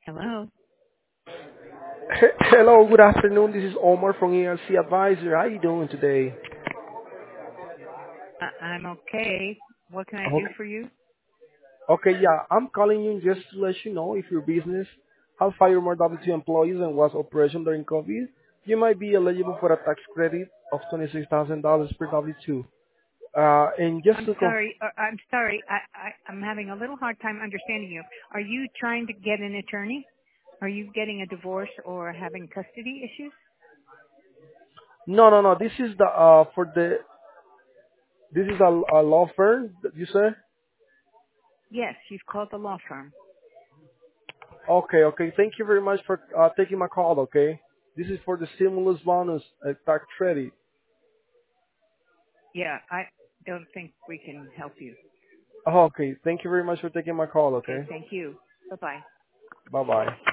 Hello. Hello, good afternoon. This is Omar from ERC Advisor. How are you doing today? I'm okay. What can I do Okay, for you? yeah, I'm calling you just to let you know if your business has fired more W2 employees and was operation during COVID, you might be eligible for a tax credit of $26,000 per W2. And just I'm to confirm, sorry. I'm sorry. I'm having a little hard time understanding you. Are you trying to get an attorney? Are you getting a divorce or having custody issues? no. This is this is a law firm that you say? Yes, you've called the law firm. Okay. Thank you very much for taking my call. Okay, this is for the stimulus bonus tax credit. Yeah, I don't think we can help you. Okay. Thank you very much for taking my call. Okay, Okay. thank you. Bye-bye. Bye bye.